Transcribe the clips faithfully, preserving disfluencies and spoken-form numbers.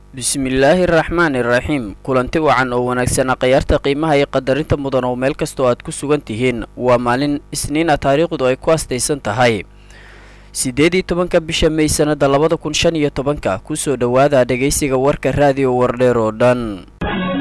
bismillaahi raxmaani raxiim kulanti wacan oo wanaagsan qiyaarta qiimaha iyo qadarinta mudan oo meel kasta oo aad ku sugan tihiin waa maalin isniin ah taariikhdu ay ku astaysan tahay sideed iyo tobanka bisha May sanada labada kun shan iyo tobanka ku soo dhawaada dhageysiga warka raadiyo Wardheer oo dhan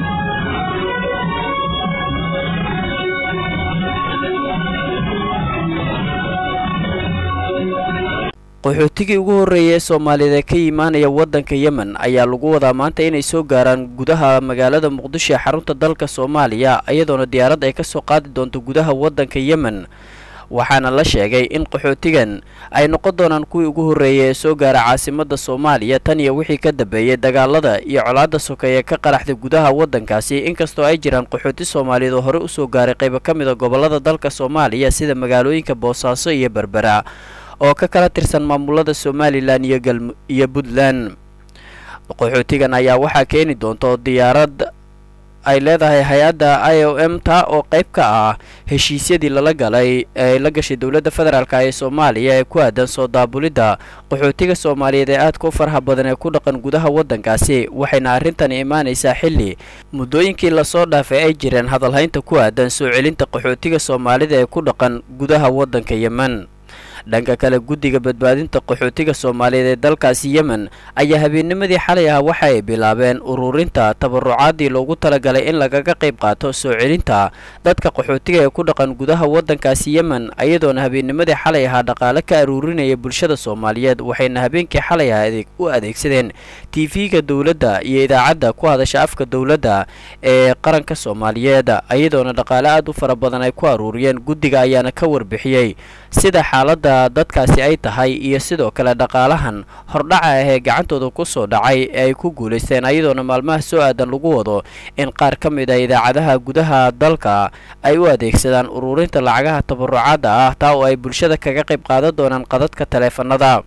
qaxootigii ugu horeeyay Soomaalida ka yimaanaya wadanka Yemen ayaa lagu wadaa maanta inay soo gaaraan gudaha magaalada Muqdisho ee xarunta dalka Soomaaliya iyadoo diyaarad ay ka soo qaadi doonto gudaha wadanka Yemen waxaana la sheegay in qaxootigan ay noqon doonaan kuwii ugu horeeyay ee soo gaara caasimadda Soomaaliya tan iyo wixii ka dambeeyay dagaalada iyo colaadda sokeeye ka qaraxday gudaha wadankaasi inkastoo ay jiraan qaxooti Soomaaliyeed oo hore u soo gaaray qayb ka mid ah gobolada dalka Soomaaliya sida magaalooyinka Boosaaso iyo Berbera oo ka kala tirsan maamulada Somaliland iyo Galmudug iyo Puntland qaxootigan ayaa waxa keeni doonto diyaarad ay leedahay hay'adda I O M ta oo qayb ka ah heshiisyadii lala galay ee la gashay dawladda federaalka ee Soomaaliya ee ku aadan soo daabulida qaxootiga Soomaaliyeed ee aad ku farha badan ee ku dhaqan gudaha wadankaasi waxayna arrintan iimaanaysaa xilli muddooyinkii la soo dhaafay ay jireen hadal haynta ku aadan soo celinta qaxootiga Soomaalida ee ku dhaqan gudaha wadanka Yemen dhanka kale guddiga badbaadinta qaxootiga Soomaaliyeed ee dalkaasi Yemen ayaa habeennimadii xalay ah waxa ay bilaabeen ururinta tabarucaadii loogu talagalay in lagaga qayb qaato soo celinta dadka qaxootiga ee ku dhaqan gudaha wadankaasi Yemen ayadoona habeennimadii xalay ah dhaqaale ka aruurinaya bulshada Soomaaliyeed waxayna habeenkii xalay ah adeeg u adeegsadeen T V-ga dawladda iyo idaacadda ku hadasha afka dawladda ee qaranka Soomaaliyeed ayadoona dhaqaale aad u fara badan ay ku aruuriyeen guddiga ayaana ka warbixiyay sida xaaladda dadkaasi ay tahay iyo sidoo kale dhaqaalahan hordhaca ah ee gacantooda ku soo dhacay ee ay ku guuleysteen ayadoona maalmaha soo aadan lagu wado in qaar ka mid ah idaacadaha gudaha dalka ay u adeegsadaan ururinta lacagaha tabarucaadda ah taa oo ay bulshada kaga qayb qaadan doonaan qadadka taleefanada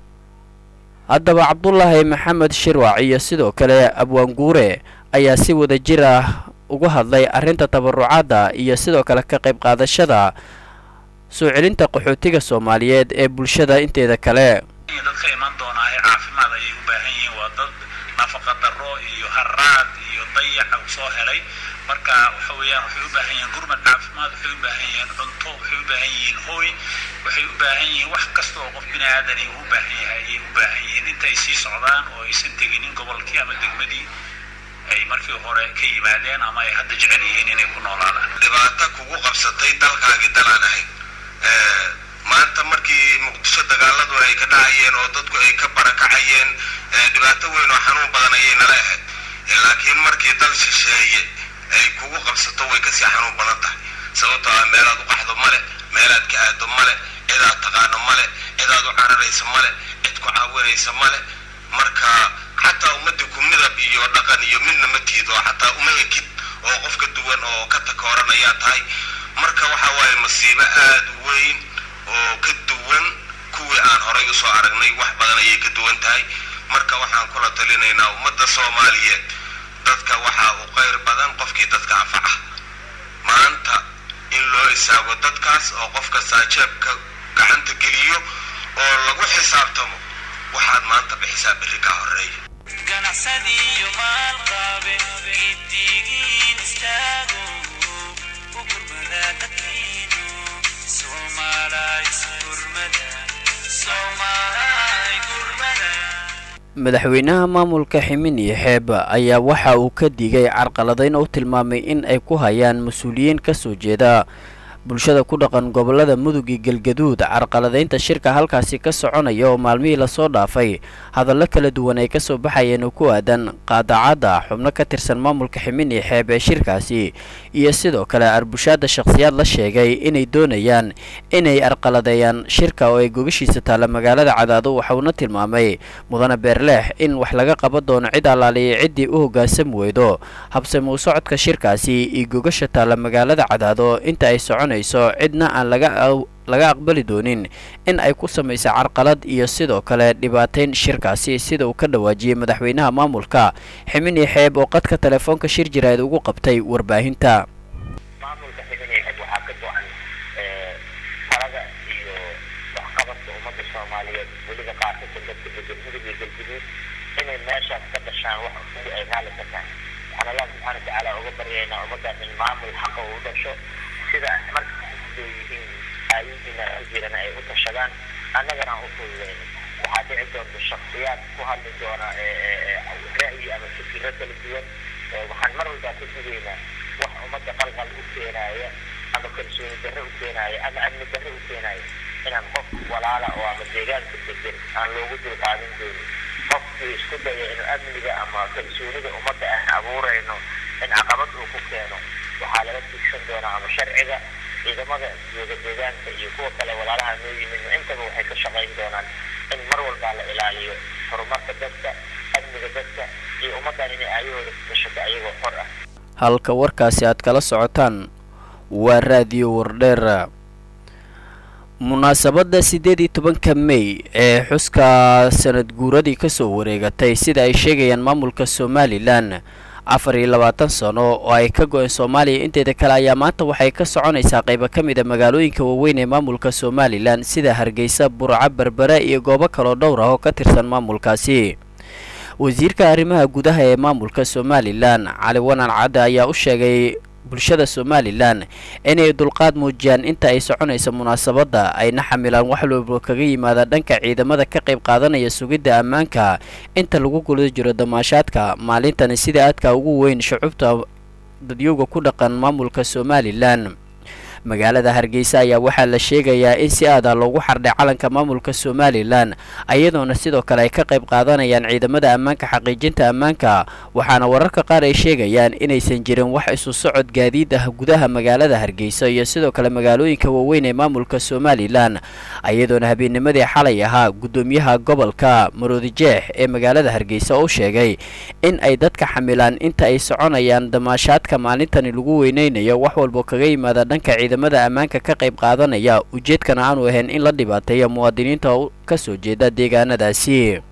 haddaba Cabdullaahi Maxamed Shirwac iyo sidoo kale Abwaan Guure ayaa si wada jir ah uga hadlay arrinta tabarucaadda iyo sidoo kale ka qayb qaadashada soo celinta qaxootiga Soomaaliyeed ee bulshada inteeda kale dadka iman doona ay caafimaad ay u baahan yihiin waa dad nafaqa darro iyo haraad iyo dayac u soo helay marka waxa weeyaan waxay u baahan yihiin gurmad caafimaad waxay u baahan yihiin cunto waxay u baahan yihiin hooy waxay u baahan yihiin wax kasta oo qof bini'aadan uu u baahan yahay ay u baahan yihiin intay sii socdaan oo aysan teginin gobolkii ama degmadii ay markii hore ka yimaadeen ama ay hadda jecel yihiin inay ku noolaadaan dhibaato kugu qabsatay dalkaagii dalaan ahayd maanta markii Muqdisho dagaaladu ay ka dhacayeen oo dadku ay ka barakacayeen dhibaato weyn oo xanuun badan ayay nala ahayd laakiin markii dal shisheeye ay kugu qabsato way ka sii xanuun badan tahay sababtoo ah meelaad u qaxdo male meelaad ka aado male cidaad taqaano male cidaad u cararaysa male cid ku caawinaysa male marka xataa ummadii ku midab iyo dhaqan iyo midna ma tiido xataa uma ekid oo qof ka duwan oo ka takooranaya tahay marka waxa waaye masiibo aad u weyn oo ka duwan kuwii aan horay u soo aragnay wax badan ayay ka duwan tahay marka waxaan kula talinaynaa ummadda Soomaaliyeed dadka waxa uu qayr badan qofkii dadka anfaca maanta in loo isaago dadkaas oo qofka saajeebka gacanta geliyo oo lagu xisaabtamo waxaad maanta bixisaa berri ka horeeya ganacsiyo maal qaabe idigiin istaago madaxweynaha maamulka Ximini Xeeb ayaa waxa uu ka digay carqaladayn oo tilmaamay in ay ku hayaan mas'uuliyiin ka soo jeeda bulshada ku dhaqan gobolada Mudug iyo Galgaduud carqaladaynta shirka halkaasi ka soconaya oo maalmihii la soo dhaafay hadallo kala duwan ay ka soo baxayeen oo ku aadan qaadacada xubno ka tirsan maamulka Ximini Xeeb ee shirkaasi iyo sidoo kale arbushaada shakhsiyaad la sheegay inay doonayaan inay arqaladeeyaan shirka oo ay gogashiisa taala magaalada Cadaado waxauna tilmaamay mudane Beerleex in wax laga qaban doono cid alaaliye cidii u hoggaansan weydo habsami u socodka shirkaasi iyo gogasha taala magaalada Cadaado inta ay soconayso cidna aan laga laga aqbali doonin in ay ku sameeyso carqalad iyo sidoo kale dhibaateyn shirkaasi sida uu ka dhawaajiyay madaxweynaha maamulka Ximini Xeeb oo qadka telefoonka shir jiraad ugu qabtay warbaahinta maamulka Ximini Xeeb waxa ka go'an ee talaga iyo waxqabadka ummadda Soomaaliyeed weliba qaarka dadka degan Mudug iyo Galgaduud inay meeshaas ka dhashaan wax ummadii ay raalli ka tahay waxaan allah subxaana watacaala uga baryaynaa ummaddan in maamul xaqa uu dhasho sida markaa yihiin aayadiina jirana ay u tashadaan annagana aan u fududeyno waxaa dhici doonta shaksiyaad ku hadli doona ra'yi ama fikiro kala duwan waxaan mar walbaa ka digaynaa wax ummadda qalqal u keenaaya ama kalsooni darro u keenaaya ama amni darro u keenaaya inaan qof walaala oo ama deegaanka degan aan loogu dulqaadan doonin qofkii isku daya inuu amniga ama kalsoonida ummadda aan abuurayno in caqabad uu ku keeno waxaa laga tigsan doonaa ama sharciga ciidamada jooga deegaanka iyo kuwa kale walaalaha noo yimid intaba waxay ka shaqayn doonaan in mar walbaa la ilaaliyo horumarka dadka amniga dadka iyo ummaddan inay aayahooda ku tashato ayagoo xor ah halka warkaasi aad kala socotaan waa raadiyo wardheer. munaasabadda sideed iyo tobanka May ee xuska sanad guuradii ka soo wareegatay sida ay sheegayaan maamulka Somaliland afar iyo labaatan sano oo ay ka go'een Soomaaliya inteeda kale ayaa maanta waxay ka soconaysaa qaybo ka mid ah magaalooyinka waaweyn ee maamulka Somaliland sida Hargeysa, Burco, Berbera iyo goobo kale oo dhowr ah oo ka tirsan maamulkaasi. wasiirka arrimaha gudaha ee maamulka Somaliland Cali Wanan Cadde ayaa u sheegay bulshada Somaliland inay dulqaad muujiyaan inta ay soconayso munaasabadda ayna xamilaan wax walba kaga yimaada dhanka ciidamada ka qayb qaadanaya sugidda ammaanka inta lagu guulo jiro damaashaadka maalintani sida aadka ugu weyn shucubta dadyooga ku dhaqan maamulka Somaliland. magaalada Hargeysa ayaa waxaa la sheegayaa in si aad ah loogu xardhay calanka maamulka Somaliland ayadoona sidoo kale ay ka qayb qaadanayaan ciidamada ammaanka xaqiijinta ammaanka waxaana wararka qaar ay sheegayaan inaysan jirin wax isu socod gaadiid ah gudaha magaalada Hargeysa iyo sidoo kale magaalooyinka waaweyn ee maamulka Somaliland ayadoona habeennimadii xalay ahaa gudoomiyaha gobolka Maroodijeex ee magaalada Hargeysa oo sheegay in ay dadka xamilaan inta ay soconayaan damaashaadka maalintani lagu weyneynayo wax walba kaga yimaada dhanka ciidamada ammaanka ka qayb qaadanaya ujeedkana aanu ahayn in la dhibaateeyo muwaadiniinta ka soo jeeda deegaanadaasi.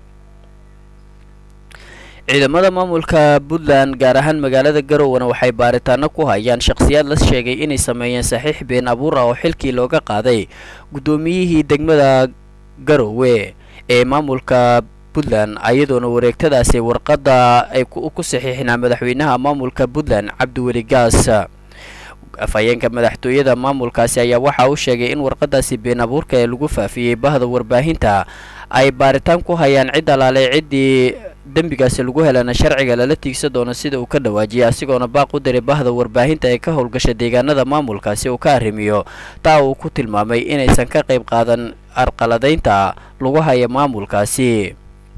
ciidamada maamulka Puntland gaar ahaan magaalada Garowe waxay baaritaano ku hayaan shakhsiyaad la sheegay inay sameeyeen saxiix been abuur ah oo xilkii looga qaaday gudoomiyihii degmada Garowe ee maamulka Puntland ayadoona wareegtadaasi warqadda ay ku saxiixinaa madaxweynaha maamulka Puntland Cabdiweli Gaas. afhayeenka madaxtooyada maamulkaasi ayaa waxa uu sheegay in warqadaasi been abuurka ee lagu faafiyey bahda warbaahinta ay baaritaan ku hayaan cid alaale ciddii dembigaasi lagu helana sharciga lala tiigsan doono sida uu ka dhawaajiyay asigoona baaq u diray bahda warbaahinta ee ka howlgasha deegaanada maamulkaasi uu ka arrimiyo taa uu ku tilmaamay inaysan ka qayb qaadan arqaladaynta lagu haya maamulkaasi.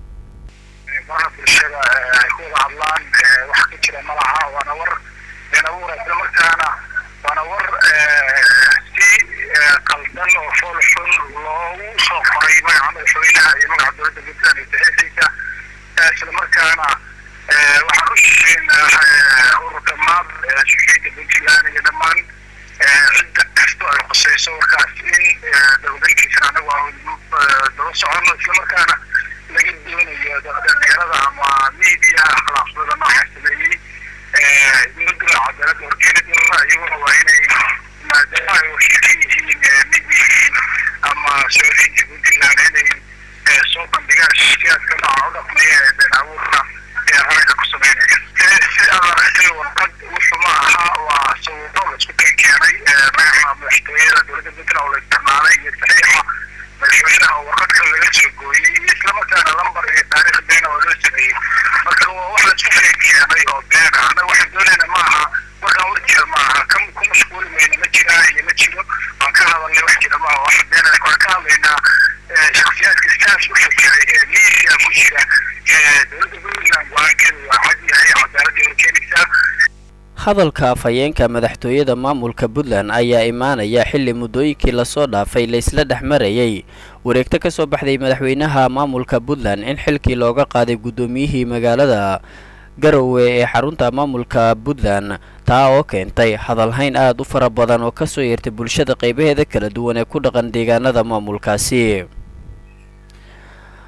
waana war si qaldan oo foolxun loogu soo qoray magaca madaxweynaha iyo magaca dowladda Puntland iyo saxiixiisa isla markaana waxaan u sheegnaa ururka maab suxufiyiinta Puntland iyo dhammaan cidda kasta ay khusayso warkaas in dowladkiisana anagu aan daba soconno isla markaana laga doonayo dhalinyarada ama media akhlaaqdooda nooca sameeyey dowladda cadaaladda horkeenidooda iyaguna waa inay maadaama ay wakiilka yihiin midiyihiin ama suxufiyiinta Puntland inay soo bandhigaan shakhsiyaadka nooca u dhaqmaya ee been abuurka ee aragga ku sameynaya si aad aragtay warqad wuxuu ma aha waa sawiro la isku keenkeenay magaca madaxtooyada dowladda Puntland oo la isticmaalay iyo saxiixa madaxweynaha oo warqad kale laga soo gooyey isla markaana lambar iyo taariikh beena oo loo sameeyey marka waa wax la isku keenkeenay oo been ah anaga waxaan doonayna ma aha warkaan warjira ma aha kan ku mashquuli mayna ma jiraa iyo ma jiro waan ka hadalnay wax jira ma aha wax been ah waan ka hadlaynaa shakhsiyaadka saas u fikiray ee miidiya ku jira dowladda Puntland go-aankeedu waa cad yahay cadaaladda horkeenaysaa. hadalka afhayeenka madaxtooyada maamulka Puntland ayaa imaanaya xilli muddooyinkii lasoo dhaafay la isla dhex marayay wareegto ka soo baxday madaxweynaha maamulka Puntland in xilkii looga qaaday gudoomiyihii magaalada Garowe ee xarunta maamulka Puntland taa oo keentay hadalhayn aad u fara badan oo ka soo yeertay bulshada qaybaheeda kala duwan ee ku dhaqan deegaanada maamulkaasi.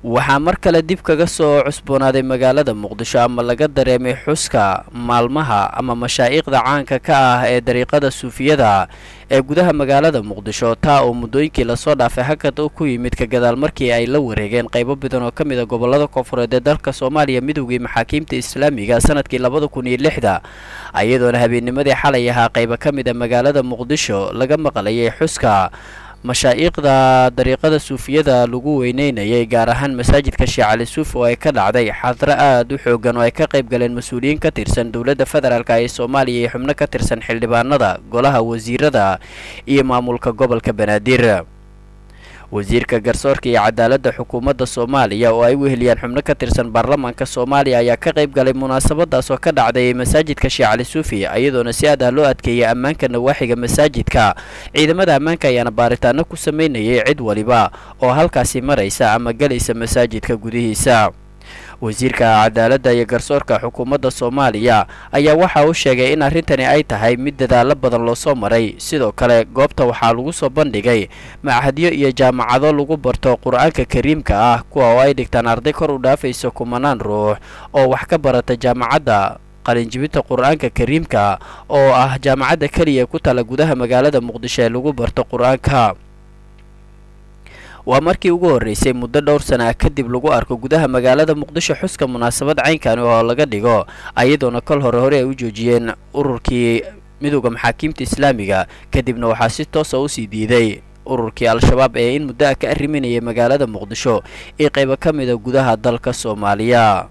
waxaa mar kale dib kaga soo cusboonaaday magaalada muqdisho ama laga dareemay xuska maalmaha ama mashaa'iiqda caanka ka ah ee dariiqada suufiyada ee gudaha magaalada muqdisho taa oo muddooyinkii lasoo dhaafay hakad ku yimid ka gadaal markii ay la wareegeen qaybo badan oo ka mid a gobolada koonfureed ee dalka soomaaliya midowgii maxaakiimta islaamiga sanadkii labada kun iyo lixda iyadoona habeennimadii xalay ahaa qaybo ka mid a magaalada muqdisho laga maqlayay xuska mashaa'iiqda dariiqada suufiyada lagu weyneynayay gaar ahaan masaajidka sheekh cali suufi oo ay ka dhacday xadro aad u xoogan oo ay ka qayb galeen mas-uuliyiin ka tirsan dowladda federaalk ee soomaaliya iyo xubno ka tirsan xildhibaanada golaha wasiirada iyo maamulka gobolka banaadir wasiirka garsoorka iyo cadaaladda xukuumadda soomaaliya oo ay weheliyaan xubno ka tirsan baarlamaanka soomaaliya ayaa ka qayb galay munaasabadaas oo ka dhacday masaajidka sheekh cali suufi iyadoona si aad ah loo adkeeyay ammaanka nawaaxiga masaajidka ciidamada ammaanka ayaana baaritaano ku sameynayay cid waliba oo halkaasi maraysa ama galaysa masaajidka gudihiisa wasiirka cadaaladda iyo garsoorka xukuumadda soomaaliya ayaa waxa uu sheegay in arrintani ay tahay mid dadaalo badan loo soo maray sidoo kale goobta waxaa lagu soo bandhigay machadyo iyo jaamacado lagu barto qur-aanka kariimka ah kuwa oo ay dhigtaan arday kor u dhaafayso kumanaan ruux oo wax ka barata jaamacadda qalinjibinta qur-aanka kariimka oo ah jaamacadda keliya ku tala gudaha magaalada muqdisho ee lagu barto qur-aanka waa markii ugu horreysay muddo dhowr sana ah kadib lagu arko gudaha magaalada muqdisho xuska munaasabad caynkani oo laga dhigo iyadoona kol hore hore ay u joojiyeen ururkii midowda maxaakiimta islaamiga kadibna waxaa si toosa usii diiday ururkii al-shabaab ee in muddo ah ka arriminayay magaalada muqdisho iyo qaybo ka mida gudaha dalka soomaaliya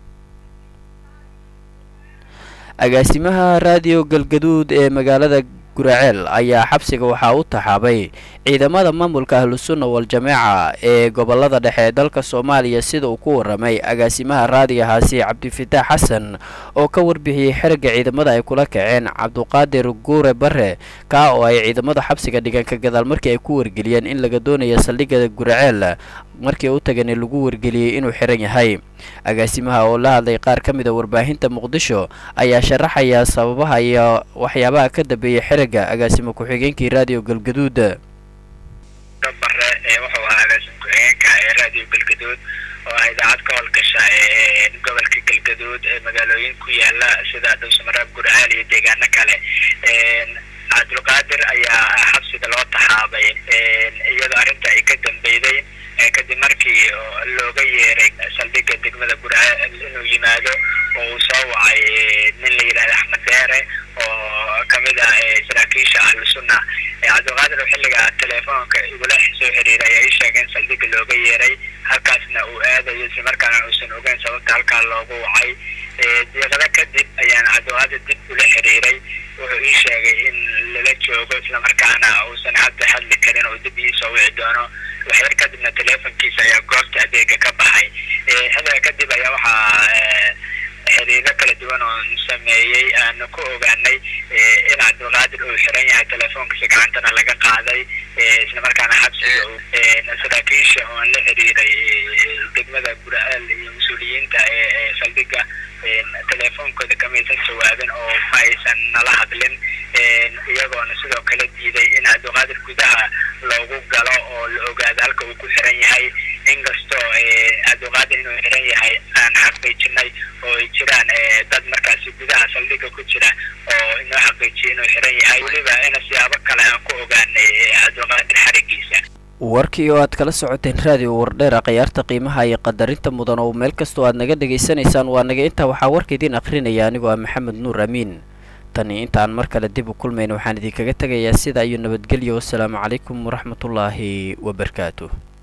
agaasimaha raadiyo galgaduud ee magaalada guraceel ayaa xabsiga waxaa u taxaabay ciidamada maamulka ahlusunna wal-jameeca ee gobolada dhexe ee dalka soomaaliya sida uu ku waramay agaasimaha raadiyahaasi cabdifitaax xasan oo ka warbixiyey xerigga ciidamada ay kula kaceen cabduqaadir guure bare kaa oo ay ciidamada xabsiga dhigan ka gadaal markii ay ku wargeliyeen in laga doonayo saldhigga guraceel markii u tagana lagu wargeliyey inuu xiran yahay agaasimaha oo la hadlay qaar ka mid a warbaahinta muqdisho ayaa sharaxaya sababaha iyo waxyaabaha ka dambeeyey xerigga agaasimo ku-xigeenkii raadiyo galgaduud bare ee wuxuu ahaa agaasimo ku-xigeenka ee raadiyo galgaduud oo ah idaacad ka howlgasha ee gobolka galgaduud ee magaalooyin ku yaala sida dhowsamareeb gurceel iyo deegaano kale cabdulqaadir ayaa xabsiga loo taxaabay iyadoo arrinta ay ka dambeyday kadib markii looga yeeray saldhigga degmada gurceel inuu yimaado oo uu soo wacay nin la yidhahda axmed deere oo kamid ah saraakiisha ahlusunna cabdulqaadir oo xilliga teleefoonka igula soo xiriiray ayaa ii sheegay in saldhigga looga yeeray halkaasna uu aadayo isla markaana uusan ogeyn sababta halkaa loogu wacay deeqada kadib ayaan cabdulqaadir dib ula xiriiray wuxuu ii sheegay in lala joogo isla markaana uusan hadda hadli karin oo dib iisoo wici doono waxyar kadibna teleefonkiisa ayaa goobta adeega ka baxay xilliga kadib ayaa waxaa xiriiro kala duwan oo sameeyey aanu ku ogaanay in cabdulqaadir uu xiran yahay teleefoonkiisa gacantana laga qaaday isla markaana xabsiga saraakiisha ooan la xiriiray degmada gurceel iyo mas-uuliyiinta ee saldhigga teleefoonkooda kamaysan jawaabin oo ma aysan nala hadlin iyagoona sidoo kale diiday in cabdulqaadir gudaha loogu galo oo la ogaado halka uu ku xiran yahay inkastoo cabdulqaadir inuu xiran yahay aan xaqiijinay oo ay jiraan dad markaasi gudaha saldhigga ku jira oo inoo xaqiijiyay inuu xiran yahay weliba ina siyaabo kale aan ku ogaanay cabdulqaadir xarigiisa warkii oo aad kala socoteen raadiyo wardheera khiyaarta qiimaha iyo qadarinta mudan oo meel kastoo aad naga dhegaysanaysaan waa naga intaa waxaa warka idiin akhrinaya anigoo ah maxamed nuur amiin tani intaan mar kale dib u kulmayna waxaan idinkaga tegayaa sida iyo nabadgelyo wassalaamu calaykum waraxmatullaahi wabarakaatuh.